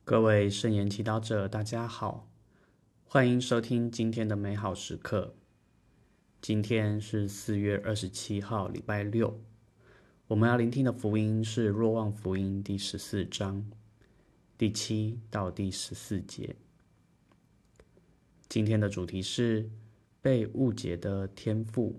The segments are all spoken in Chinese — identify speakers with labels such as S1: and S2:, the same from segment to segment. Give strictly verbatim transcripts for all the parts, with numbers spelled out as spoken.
S1: 各位圣言祈祷者，大家好，欢迎收听今天的美好时刻。今天是四月二十七号，礼拜六。我们要聆听的福音是《若望福音》第十四章第七到第十四节。今天的主题是被误解的天父。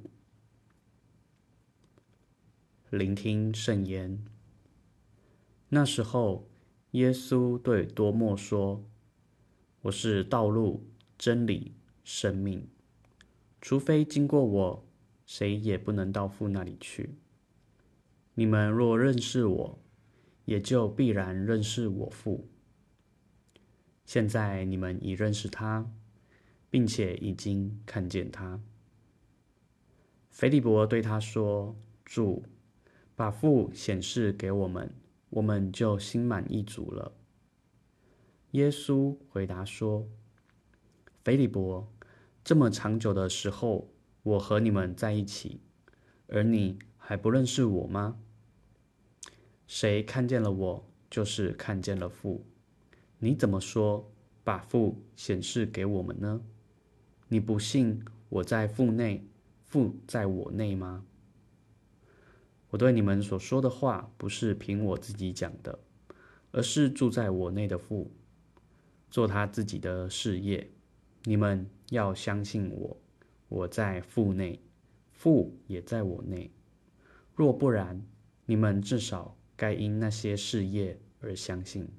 S1: 聆听圣言。那时候，耶稣对多默说：“我是道路、真理、生命，除非经过我，谁也不能到父那里去。你们若认识我，也就必然认识我父。现在你们已认识他，并且已经看见他。”腓利伯对他说：“主，把父显示给我们，我们就心满意足了。”耶稣回答说：“腓利伯，这么长久的时候，我和你们在一起，而你还不认识我吗？谁看见了我，就是看见了父。你怎么说，把父显示给我们呢？你不信我在父内，父在我内吗？我对你们所说的话，不是凭我自己讲的，而是住在我内的父做他自己的事业。你们要相信我，我在父内，父也在我内。若不然，你们至少该因那些事业而相信。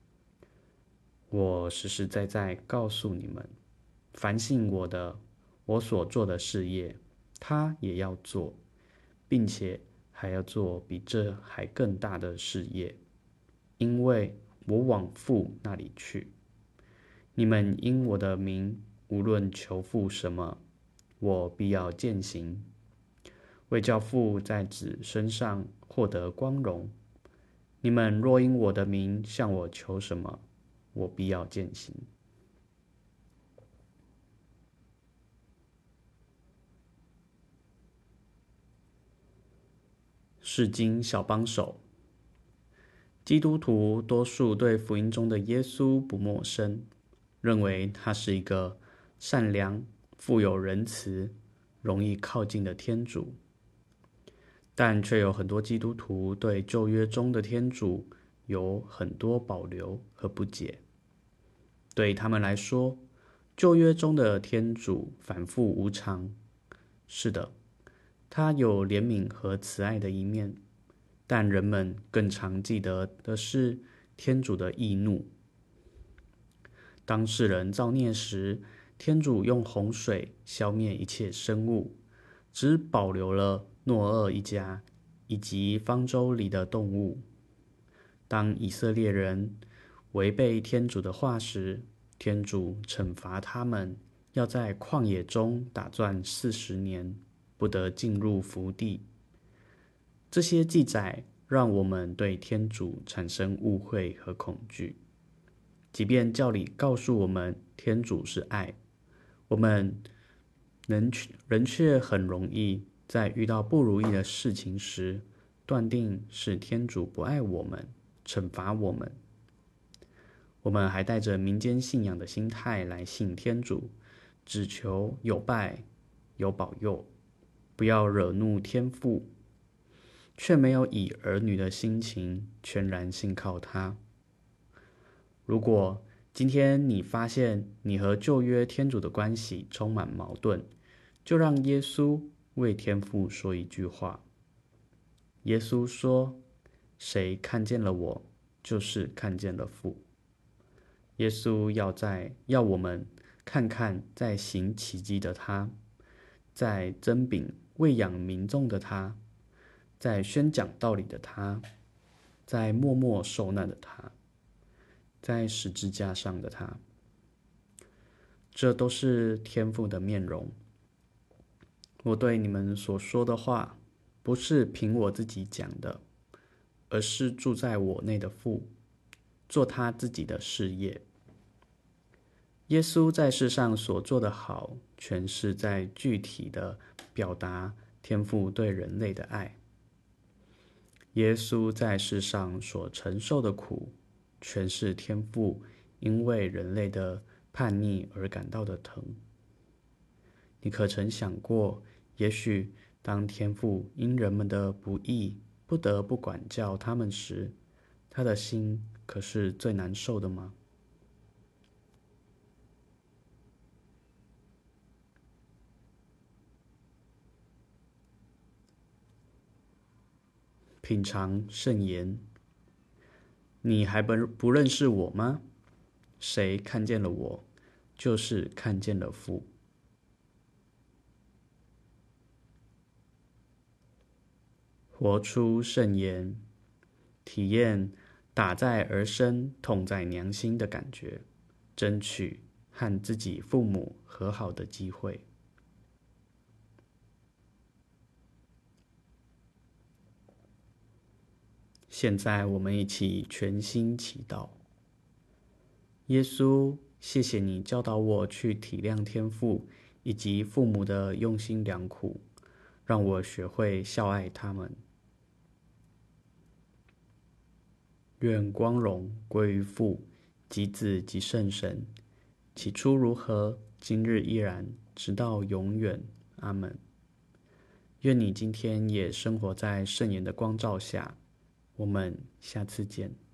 S1: 我实实在在告诉你们，凡信我的，我所做的事业，他也要做，并且还要做比这还更大的事业，因为我往父那里去。你们因我的名无论求父什么，我必要践行，为叫父在子身上获得光荣。你们若因我的名向我求什么，我必要践行。释经小帮手。基督徒多数对福音中的耶稣不陌生，认为他是一个善良、富有仁慈、容易靠近的天主。但却有很多基督徒对旧约中的天主有很多保留和不解。对他们来说，旧约中的天主反复无常。是的，他有怜悯和慈爱的一面，但人们更常记得的是天主的易怒。当世人造孽时，天主用洪水消灭一切生物，只保留了诺厄一家以及方舟里的动物。当以色列人违背天主的话时，天主惩罚他们，要在旷野中打转四十年，不得进入福地。这些记载让我们对天主产生误会和恐惧。即便教理告诉我们天主是爱，我们人却很容易在遇到不如意的事情时，断定是天主不爱我们，惩罚我们。我们还带着民间信仰的心态来信天主，只求有拜有保佑，不要惹怒天父，却没有以儿女的心情全然信靠他。如果今天你发现你和旧约天主的关系充满矛盾，就让耶稣为天父说一句话。耶稣说：“谁看见了我，就是看见了父。”耶稣要在要我们看看在行奇迹的他，在增饼喂养民众的他，在宣讲道理的他，在默默受难的他，在十字架上的他。这都是天父的面容。我对你们所说的话，不是凭我自己讲的，而是住在我内的父，做他自己的事业。耶稣在世上所做的好，全是在具体的表达天父对人类的爱。耶稣在世上所承受的苦， 全是天父因为人类的叛逆而感到的疼。你可曾想过，也许当天父因人们的不义不得不管教他们时，他的心可是最难受的吗？品尝圣言。你还不不认识我吗？谁看见了我，就是看见了父。活出圣言，体验打在儿身、痛在娘心的感觉，争取和自己父母和好的机会。现在我们一起全心祈祷。耶稣，谢谢你教导我去体谅天父以及父母的用心良苦，让我学会孝爱他们。愿光荣归于父、及子、及圣神，起初如何，今日依然，直到永远。阿们。愿你今天也生活在圣言的光照下。我们下次见。